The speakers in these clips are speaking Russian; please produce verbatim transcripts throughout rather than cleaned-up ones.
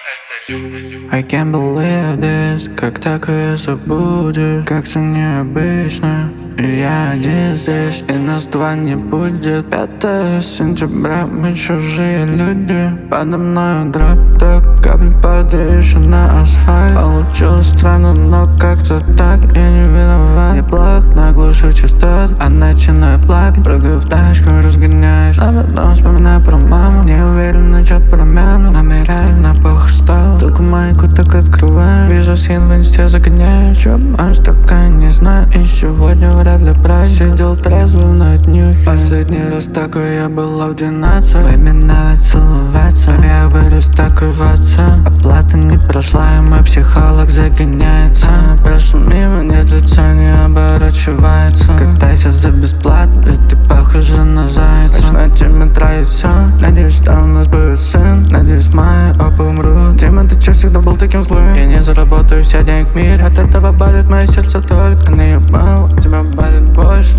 это люди. I can't believe this, как такое забудешь. Как-то необычно, и я один здесь, и нас два не будет. Пятое сентября, мы чужие люди. Подо мной дроп, так капли падаешь на асфальт. Получилось странно, но как-то так, я не виноват. Я плох, наглушу частот, а начинаю плакать. Прыгаю в тачку, разгоняюсь, а потом вспоминаю про маму. Не уверен, начать промену, нам и реально плохо стало. Только майку так открываю, вижу скин в инсте, загоняю. Чё, аж такая, не знаю, и сегодня вряд ли праздник. Сидел трезвый на днюхе. Последний раз такой я была в двенадцать. Поминать, целоваться, я вырос такой в отца. Оплата не прошла, и мой психолог загоняется. Прошу мимо, нет лица, не оборачивается. Катайся за бесплатно, ведь ты похожа на зайца. Начнете метро и всё, надеюсь, там у нас будет сын. Надеюсь, в мае оба умрут. Дима, ты чё всегда был таким злым? Я не заработаю вся денег в мире. От этого болит мое сердце только. На ее мало, у тебя болит больше.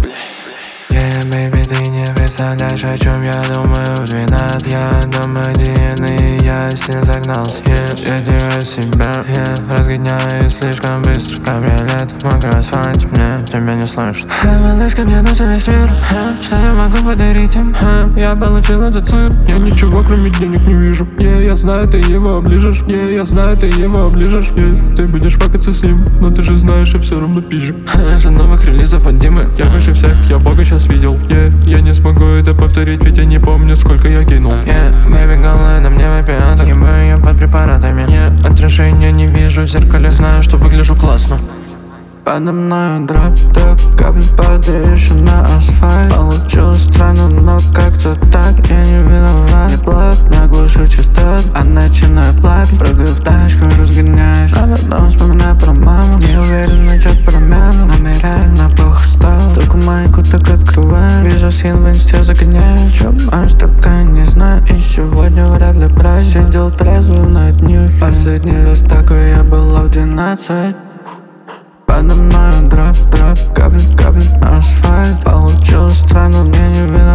Yeah, baby, ты не представляешь, о чем я думаю в двенадцать. Я дом один, и я сильно загнался. Yeah, я теряю себя, yeah, разгоняю слишком быстро. Кабриолет, мокрый асфальт, мне тебя не слышно. Yeah, малышка, мне нужен весь мир, huh? Что я могу подарить им? Huh? Я получил этот сын. Я ничего кроме денег не вижу. Yeah, я знаю, ты его оближешь. Yeah, я знаю, ты его оближешь. Yeah, ты будешь факаться с ним, но ты же знаешь, я все равно пизжу. Жду новых релизов от Димы. Я выше всех, я Бога сейчас видел. Yeah, я не смогу это повторить, ведь я не помню, сколько я кинул. Yeah, baby, голая на мне вопиаток. Ебу ее под препаратами. Yeah, отражения не вижу в зеркале, знаю, что выгляжу классно. Подо мною дроп, так капли падаешь на асфальт. Получилось странно, но как-то так, я не виноват. Я плохо, наглушу частот, а начинаю плакать. Прыгаю в тачку, разгоняюсь, а потом вспоминаю про маму. Не уверен, начать промену, нам и реально плохо стало. Только майку так открываю, вижу скин в инсте, загоняю. Чё, аж такая, не знаю, и сегодня вряд ли праздник. Сидел трезвый на днюхе. Последний раз такой я была в двенадцать. Подо мною дроп, дроп, капли, капли, асфальт. Получилось странно, я не виноват.